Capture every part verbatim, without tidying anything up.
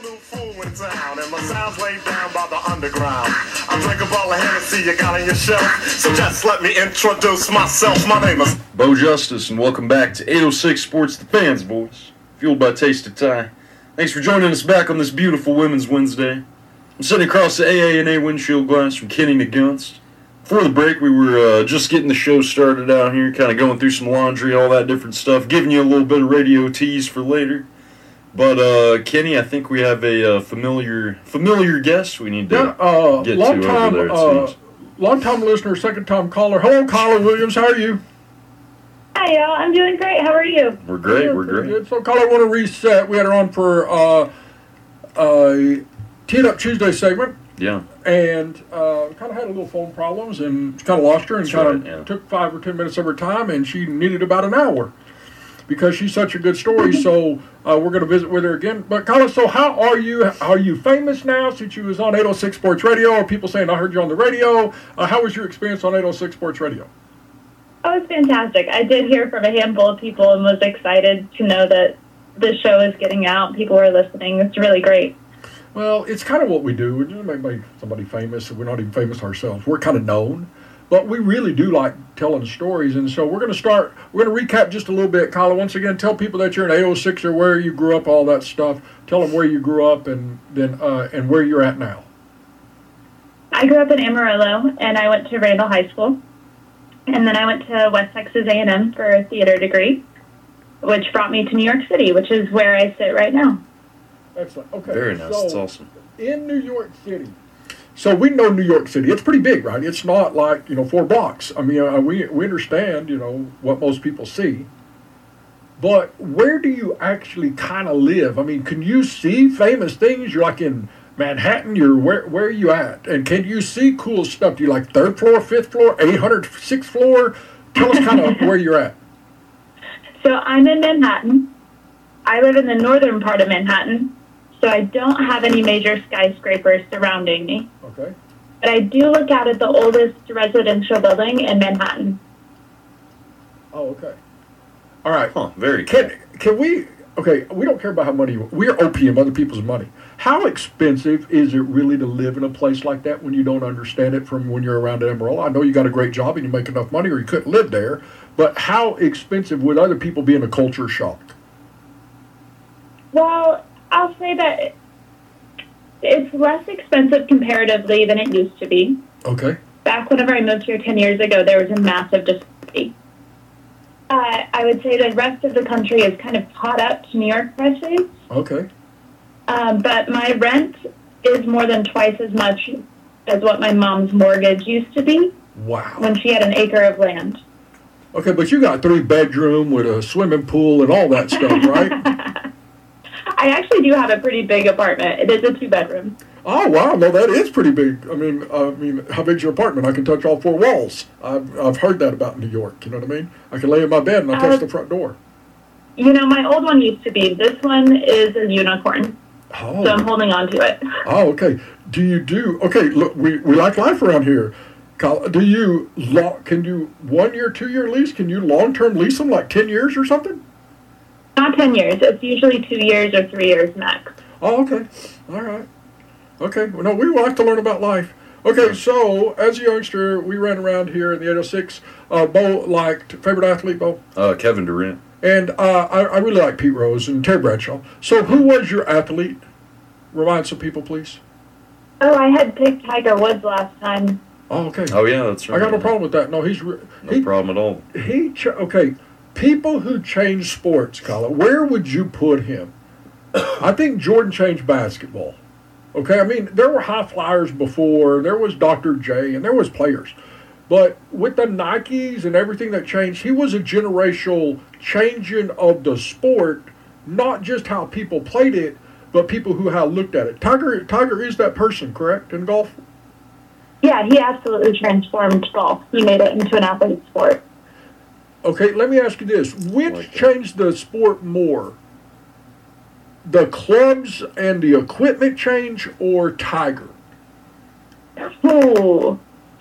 new fool in town, and my sound's laid down by the underground. I drink a bottle of Hennessy you got on your shelf, so just let me introduce myself. My name is Bo Justice, and welcome back to eight oh six Sports the Fans, boys. Fueled by Taste of Thai. Thanks for joining us back on this beautiful Women's Wednesday. I'm sitting across the A A and A windshield glass from Kenny McGunst. Before the break, we were uh, just getting the show started out here, kind of going through some laundry, all that different stuff, giving you a little bit of radio tease for later. But, uh, Kenny, I think we have a uh, familiar familiar guest we need to yeah, uh, get long to time, over there, it uh, seems. long-time listener, second-time caller. Hello, Kyla Williams. How are you? Hi, y'all. I'm doing great. How are you? We're great, Good, we're pretty great. Good. So, Kyla, I want to reset. We had her on for uh, a Teed Up Tuesday segment. Yeah. And uh, kind of had a little phone problems and kind of lost her and That's kind right, of yeah. took five or ten minutes of her time, and she needed about an hour because she's such a good story. So uh, we're going to visit with her again. But Kyla, so how are you? Are you famous now since you was on eight oh six Sports Radio? Are people saying, I heard you on the radio? Uh, how was your experience on eight oh six Sports Radio? Oh, it's fantastic. I did hear from a handful of people and was excited to know that the show is getting out. People are listening. It's really great. Well, it's kind of what we do. We just make make somebody famous. We're not even famous ourselves. We're kind of known. But we really do like telling stories. And so we're going to start, we're going to recap just a little bit. Kyla, once again, tell people that you're an eight oh six or where you grew up, all that stuff. Tell them where you grew up and then uh, and where you're at now. I grew up in Amarillo, and I went to Randall High School. And then I went to West Texas A and M for a theater degree, which brought me to New York City, which is where I sit right now. Excellent. Okay. Very nice. So, That's awesome. in New York City. So we know New York City. It's pretty big, right? It's not like, you know, four blocks. I mean, uh, we we understand, you know, what most people see. But where do you actually kind of live? I mean, can you see famous things? You're like in Manhattan. You're where where are you at? And can you see cool stuff? Do you like third floor, fifth floor, eight hundred sixth floor? Tell us kind of where you're at. So I'm in Manhattan. I live in the northern part of Manhattan, so I don't have any major skyscrapers surrounding me. Okay. But I do look out at the oldest residential building in Manhattan. Oh, okay. All right. Huh, very cool. Can can we? Okay, we don't care about how money. We're opium other people's money. How expensive is it really to live in a place like that when you don't understand it from when you're around Amarillo? I know you got a great job and you make enough money, or you couldn't live there. But how expensive would other people be in a culture shock? Well, I'll say that it's less expensive comparatively than it used to be. Okay. Back whenever I moved here ten years ago, there was a massive disparity. Uh, I would say the rest of the country is kind of caught up to New York prices. Okay. Um, but my rent is more than twice as much as what my mom's mortgage used to be Wow. when she had an acre of land. Okay, but you got three bedroom with a swimming pool and all that stuff, right? I actually do have a pretty big apartment. It is a two-bedroom. Oh wow, no, that is pretty big. I mean, I mean, how big's your apartment? I can touch all four walls. I've I've heard that about New York. You know what I mean? I can lay in my bed and I touch Uh, the front door. You know, my old one used to be. This one is a unicorn, Oh. so I'm holding on to it. Oh, okay. Do you do? Okay, look, we, we like life around here. Kyle, do you lo- can you one year, two year lease? Can you long term lease them like ten years or something? Not ten years. It's usually two years or three years max. Oh, okay. All right. Okay. Well, no, we like to learn about life. Okay, so as a youngster, we ran around here in the eight oh six. Uh, Bo liked favorite athlete, Bo, Uh, Kevin Durant. and uh, I, I really like Pete Rose and Terry Bradshaw. So, who was your athlete? Remind some people, please. Oh, I had picked Tiger Woods last time. Oh, okay. Oh, yeah, that's right. I got no problem with that. No, he's re- No he, problem at all. he. Ch- okay, people who change sports, Colin, where would you put him? I think Jordan changed basketball. Okay, I mean, there were high flyers before. There was Doctor J, and there was players. But with the Nikes and everything that changed, he was a generational changing of the sport, not just how people played it, but people who how looked at it. Tiger, Tiger is that person, correct, in golf? Yeah, he absolutely transformed golf. He made it into an athlete sport. Okay, let me ask you this: which Like that. changed the sport more? The clubs and the equipment change, or Tiger? Ooh.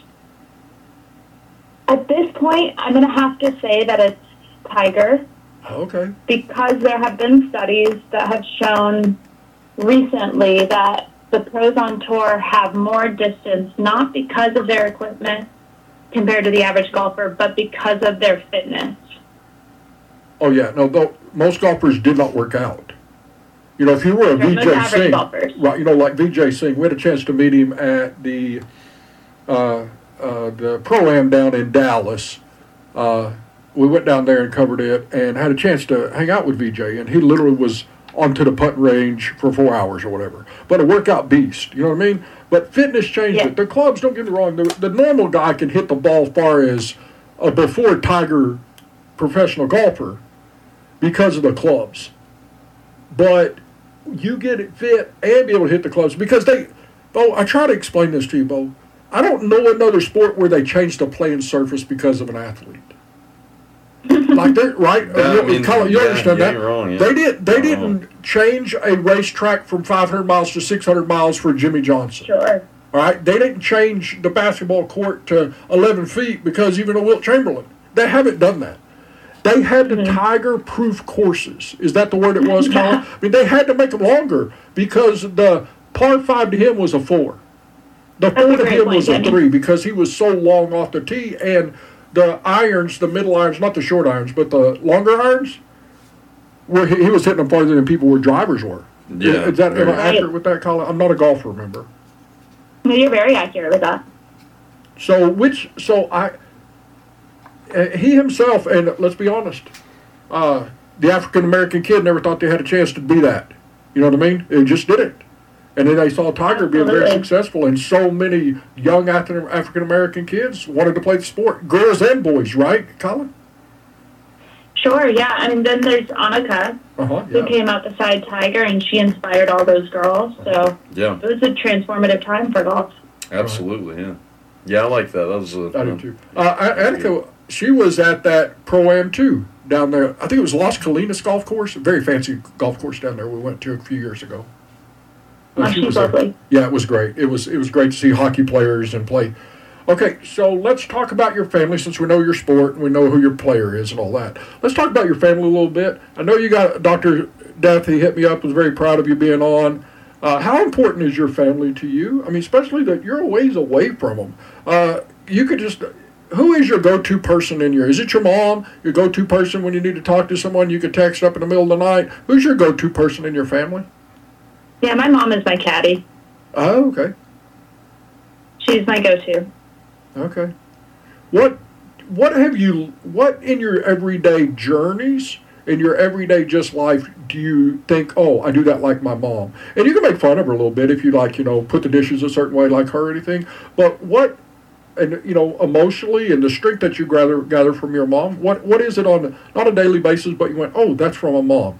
At this point, I'm going to have to say that it's Tiger Okay. because there have been studies that have shown recently that the pros on tour have more distance, not because of their equipment compared to the average golfer, but because of their fitness. Oh, yeah. No, though, most golfers did not work out. You know, if you were a Most Vijay average Singh, golfers. right, you know, like Vijay Singh, we had a chance to meet him at the uh, uh, the Pro-Am down in Dallas. Uh, we went down there and covered it and had a chance to hang out with Vijay, and he literally was onto the putting range for four hours or whatever. But a workout beast, you know what I mean? But fitness changed Yeah. it. The clubs, don't get me wrong, the, the normal guy can hit the ball as far as a before Tiger professional golfer because of the clubs. But you get it fit and be able to hit the clubs because they, Bo, I try to explain this to you, Bo. I don't know another sport where they changed the playing surface because of an athlete. Like they're right, Yeah, you, I mean, Colin, you yeah, understand yeah, that? you're wrong, yeah. They did. They You're didn't wrong. change a racetrack from five hundred miles to six hundred miles for Jimmy Johnson. Sure. All right, they didn't change the basketball court to eleven feet because even a Wilt Chamberlain. They haven't done that. They had the Mm-hmm. Tiger-proof courses. Is that the word it was, Colin? I mean, they had to make them longer because the par five to him was a four. The That's a four to great him was a point, three because he was so long off the tee, and the irons, the middle irons, not the short irons, but the longer irons, where he, he was hitting them farther than people where drivers were. Yeah, Is that am I very- accurate with that, Colin? I'm not a golfer, remember? No, you're very accurate with that. So which so I uh, he himself, and let's be honest, uh, the African American kid never thought they had a chance to be that. You know what I mean? They just did it, and then they saw Tiger being very Absolutely. successful, and so many young African American kids wanted to play the sport, girls and boys, right, Colin? Sure, yeah. I mean, then there's Annika, Uh huh. who Yeah. came out beside Tiger, and she inspired all those girls. So Yeah, it was a transformative time for golf. absolutely. Yeah, yeah, I like that. That was a, I do too. Uh, A- Annika, she was at that Pro-Am too down there. I think it was Las Colinas Golf Course, a very fancy golf course down there. We went to a few years ago. Uh, Oh, she she's was there. lovely. Yeah, it was great. It was it was great to see hockey players and play. Okay, so let's talk about your family since we know your sport and we know who your player is and all that. Let's talk about your family a little bit. I know you got Doctor Death. He hit me up. Was very proud of you being on. Uh, how important is your family to you? I mean, especially that you're a ways away from them. Uh, you could just. Who is your go-to person in your? Is it your mom? Your go-to person when you need to talk to someone? You could text up in the middle of the night. Who's your go-to person in your family? Yeah, my mom is my caddy. Oh, okay. She's my go-to. Okay. What what have you what in your everyday journeys, in your everyday just life, do you think, oh, I do that like my mom? And you can make fun of her a little bit if you like, you know, put the dishes a certain way like her or anything. But what and you know, emotionally and the strength that you gather gather from your mom, what what is it on not a daily basis, but you went, oh, that's from a mom.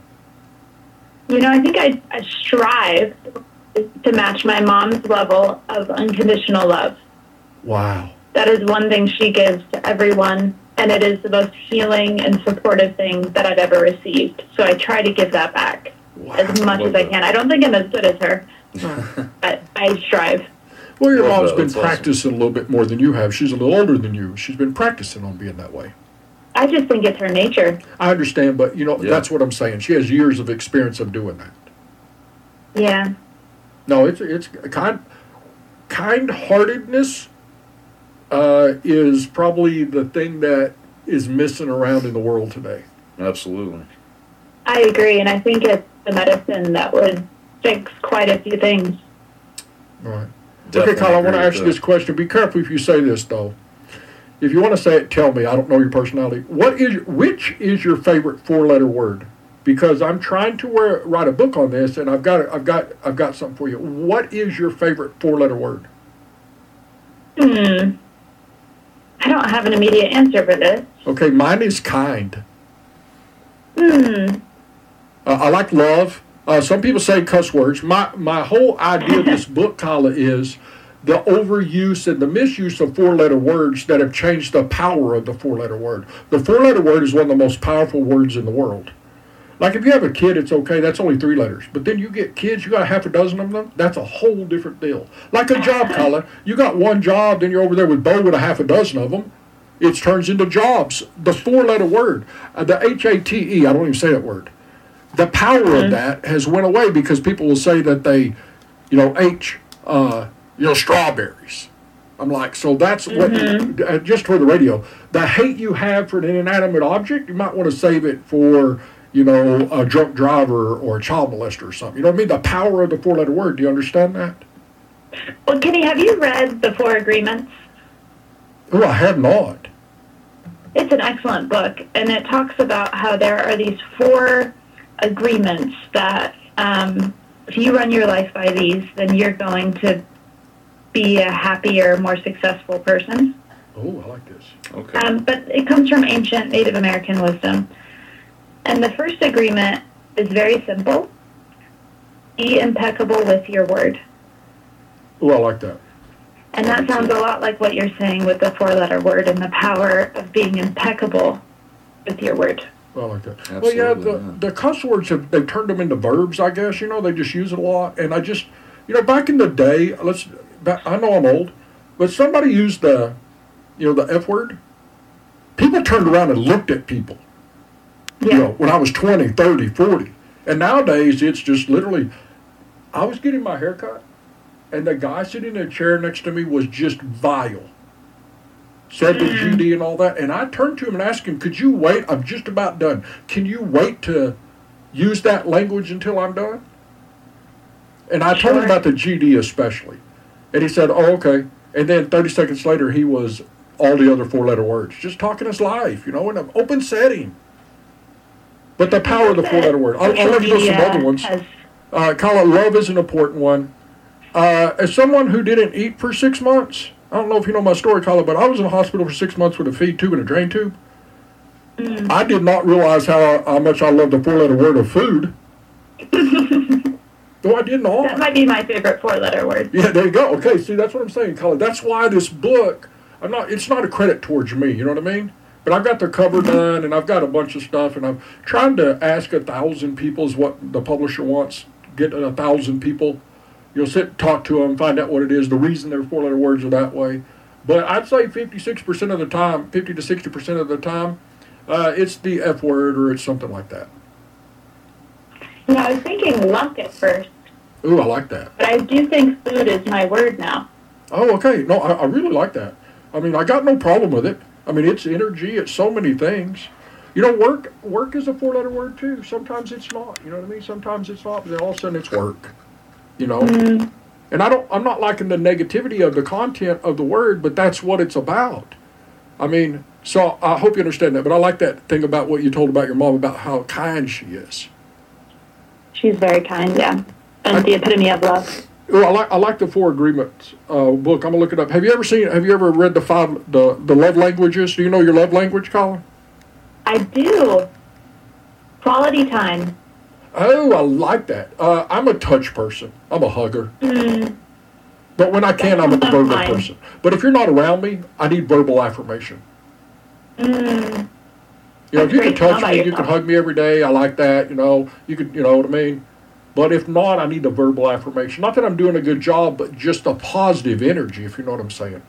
You know, I think I, I strive to match my mom's level of unconditional love. Wow. That is one thing she gives to everyone, and it is the most healing and supportive thing that I've ever received. So I try to give that back Wow. as much love as I that. can. I don't think I'm as good as her, but I strive. Well, your Love mom's that. been That's awesome. practicing a little bit more than you have. She's a little older than you. She's been practicing on being that way. I just think it's her nature. I understand, but you know, Yeah. that's what I'm saying. She has years of experience of doing that. Yeah. No, it's it's kind kind-heartedness uh, is probably the thing that is missing around in the world today. absolutely. I agree, and I think it's the medicine that would fix quite a few things. All right. Definitely Okay, Kyle, I want to agree ask with you this that. question. Be careful if you say this, though. If you want to say it, tell me. I don't know your personality. What is which is your favorite four-letter word? Because I'm trying to wear, write a book on this, and I've got I've got I've got something for you. What is your favorite four-letter word? Hmm. I don't have an immediate answer for this. Okay, mine is kind. Hmm. Uh, I like love. Uh, some people say cuss words. My my whole idea of this book, Kala, is the overuse and the misuse of four-letter words that have changed the power of the four-letter word. The four-letter word is one of the most powerful words in the world. Like if you have a kid, it's okay. That's only three letters. But then you get kids, you got half a dozen of them. That's a whole different deal. Like a job, Kala. You got one job, then you're over there with Bo with a half a dozen of them. It turns into jobs. The four-letter word, uh, the H A T E, I don't even say that word. the power of that has went away because people will say that they, you know, ate, uh, you know, strawberries. I'm like, so that's Mm-hmm. what, uh, just for the radio, the hate you have for an inanimate object, you might want to save it for, you know, a drunk driver or a child molester or something. You know what I mean? The power of the four-letter word. Do you understand that? Well, Kenny, have you read The Four Agreements? Oh, I have not. It's an excellent book, and it talks about how there are these four agreements that um, if you run your life by these, then you're going to be a happier, more successful person. Oh, I like this. Okay. Um, but it comes from ancient Native American wisdom. And the first agreement is very simple. Be impeccable with your word. Oh, I like that. And that sounds a lot like what you're saying with the four-letter word and the power of being impeccable with your word. I like that. Absolutely, well, yeah, the, yeah. the cuss words, have they've turned them into verbs, I guess. You know, they just use it a lot. And I just, you know, back in the day, let's, back, I know I'm old, but somebody used the, you know, the F word. People turned around and looked at people, Yeah. you know, when I was twenty, thirty, forty. And nowadays, it's just literally, I was getting my hair cut, and the guy sitting in a chair next to me was just vile. Said the G D and all that. And I turned to him and asked him, could you wait? I'm just about done. Can you wait to use that language until I'm done? And I told him Sure. about the G D especially. And he said, oh, okay. And then thirty seconds later, he was all the other four-letter words. Just talking his life, you know, in an open setting. But the power of the four-letter word. I'll, I'll let you know some Social other media ones. has- Uh, call it love is an important one. Uh, as someone who didn't eat for six months, I don't know if you know my story, Carla, but I was in the hospital for six months with a feed tube and a drain tube. Mm. I did not realize how, how much I loved the four-letter word of food. Though I did That not. might be my favorite four-letter word. Yeah, there you go. Okay, see, that's what I'm saying, Carla. That's why this book, I'm not. It's not a credit towards me. You know what I mean? But I've got the cover done, and I've got a bunch of stuff, and I'm trying to ask a thousand people is what the publisher wants. Get a thousand people. You'll sit and talk to them, find out what it is, the reason their four-letter words are that way. But I'd say fifty-six percent of the time, fifty to sixty percent of the time, uh, it's the F word or it's something like that. You know, I was thinking luck at first, Ooh, I like that. but I do think food is my word now. Oh, okay. No, I, I really like that. I mean, I got no problem with it. I mean, it's energy. It's so many things. You know, work work is a four-letter word, too. Sometimes it's not. You know what I mean? Sometimes it's not, but then all of a sudden it's work. You know? Mm. And I don't, I'm not liking the negativity of the content of the word, but that's what it's about. I mean, so I hope you understand that. But I like that thing about what you told about your mom about how kind she is. She's very kind, yeah. And the epitome of love. Oh, I like I like the Four Agreements uh, book. I'm gonna look it up. Have you ever seen? Have you ever read the five the the love languages? Do you know your love language, Colin? I do. Quality time. Oh, I like that. Uh, I'm a touch person. I'm a hugger. Mm. But when I can, I'm a That's verbal fine. person. But if you're not around me, I need verbal affirmation. Mm. You know, if That's you can great to know touch about me, you can yourself. hug me every day. I like that. You know, you could, you know what I mean. But if not, I need a verbal affirmation. Not that I'm doing a good job, but just a positive energy, if you know what I'm saying.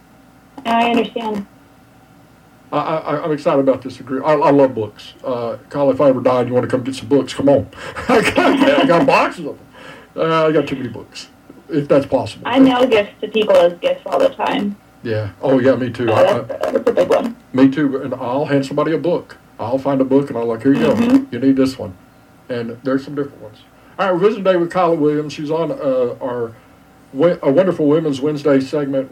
I understand. I, I, I'm excited about this agree. I, I love books. Uh, Kyle, if I ever died, you want to come get some books? Come on. I got, I got boxes of them. Uh, I got too many books, if that's possible. I mail gifts to people as gifts all the time. Yeah. Oh, yeah, me too. So I, that's, I, that's a big one. me too. And I'll hand somebody a book. I'll find a book, and I'll like, here you go. Mhm. You need this one. And there's some different ones. All right, we're visiting today with Kyla Williams. She's on uh, our a Wonderful Women's Wednesday segment